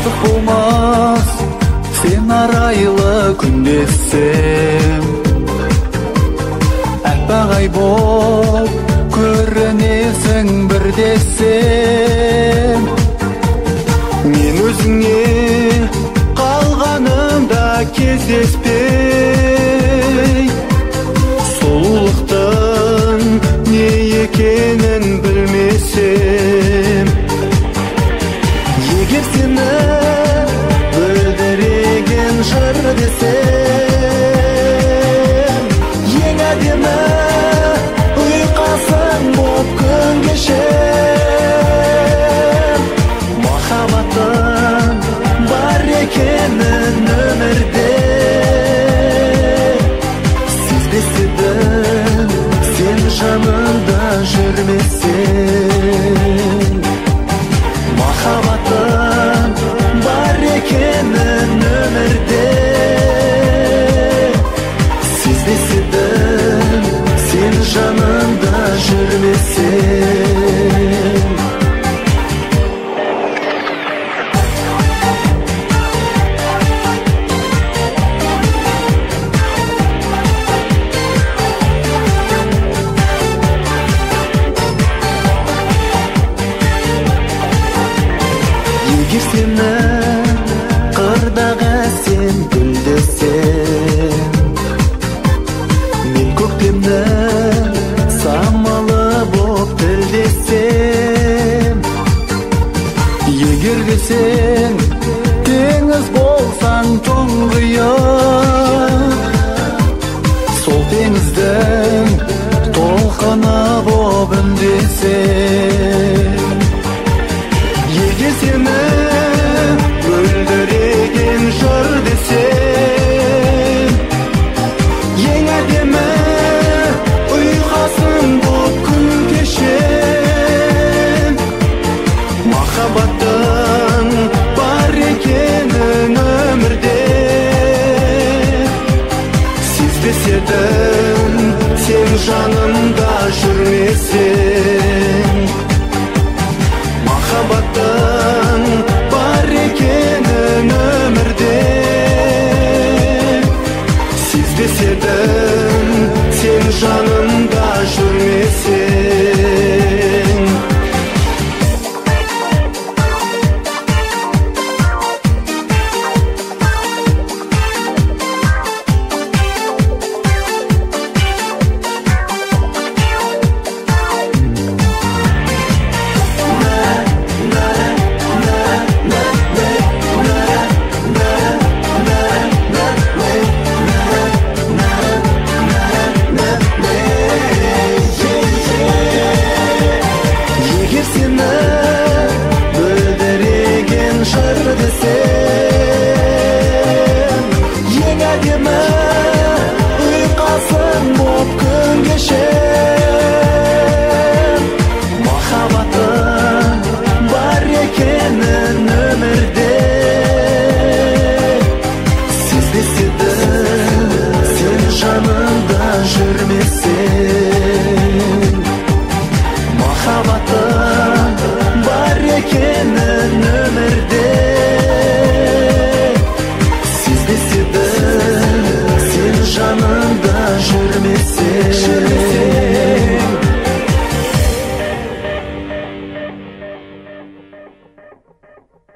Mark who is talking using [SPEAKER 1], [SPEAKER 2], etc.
[SPEAKER 1] артык болмас сен арайлы күн десем. Аппагай боп көрінесің бір десем. Мен өзіңе қалғанымда кездеспей, сұлулықтың не екенін білмесем. Егер сені бүлдіреген жыр десем, ең әдемі ұйқасың боп күн кешем. Махаббатың бар екенін өмірде сезбес едім сен жанымда жүрмесең. Махаббатың бар екенін өмірде сезбес едім сен жанымда жүрмесең. Егер сені қырдағы сен гүл десем, мен көктемнің самалы боп тілдесем. Егер де сен теңіз болсаң тұңғиық, сол теңіздің толқыны боп үндесем. Егер сені бүлдіреген жыр десем, ең әдемі ұйқасың боп күн кешем. Махаббатың бар екенін өмірде сезбес едім сен жанымда жүрмесең.